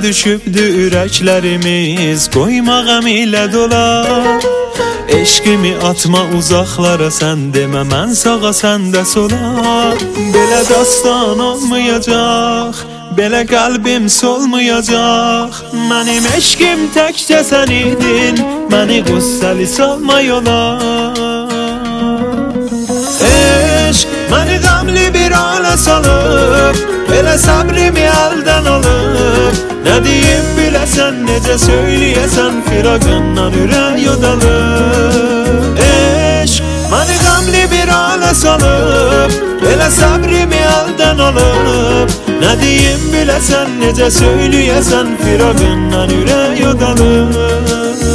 düşübdü ürəklərimiz, qoymağam ilə dolar. Eşqimi atma uzaqlara, sən demə mən sağa sən də sola. Belə dastan olmayacaq, belə qəlbim solmayacaq. Mənim eşqim təkcə sən idin, məni qüssəli salma yola. Eşq məni qəmli bir halə salıb, belə səbrimi əldən alıb. Nə deyim biləsən, necə söyləyəsən, firaqından ürək yodalıb. Eşq məni qəmli bir halə salıb, belə səbrimi əldən alıb. Nə deyim biləsən, necə söyləyəsən, firaqından ürək yodalıb.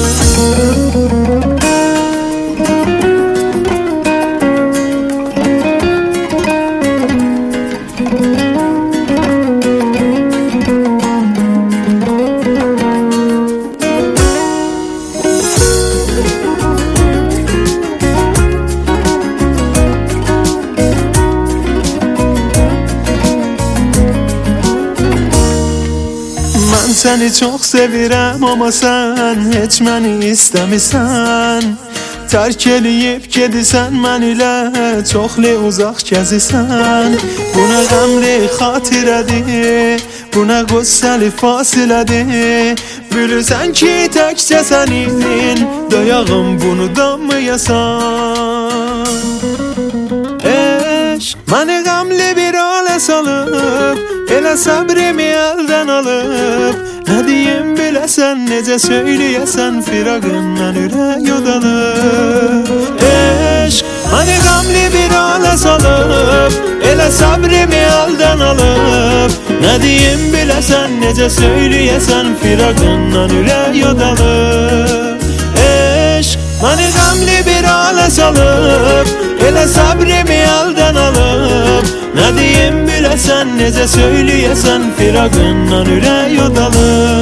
Mən səni çox sevirəm, amma sən heç məni istəmirsən. Tərk eləyib gedirsən mən ilə, çoxlu uzaq gəzirsən. Bu nə qəmli xatirədir, bu nə qüssəli fasilədir. Bilirsən ki təkcə sənin, dayağım bunu danmayasan. Eşq məni qəmli bir halə salıb, elə səbrimi əldən alıb. Nə deyim biləsən, necə söyləyəsən, firaqından ürək yodalıb. Eşq məni qəmli bir halə salıb, elə səbrimi əldən alıb. Nə deyim biləsən, necə söyləyəsən, firaqından ürək yodalıb. Eşq məni qəmli bir halə salıb, elə səbrimi əldən alıb. Nə deyim biləsən, necə söyləyəsən, firaqından ürək yodalıb.